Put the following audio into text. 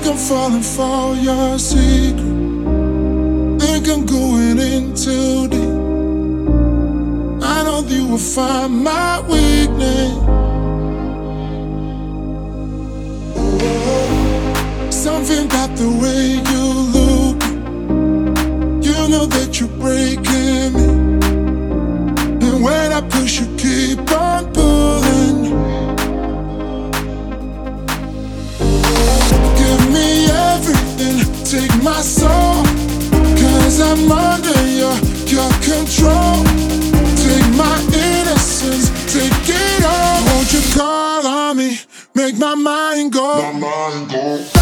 I'm falling for your secret. Think I'm going in too deep. I know you will find my weakness. Something about the way you look. You know that you're breaking me. And when I push, you keep on pulling. Give me everything, take my soul, 'cause I'm under your control. Take my innocence, take it all. Won't you call on me, make my mind go.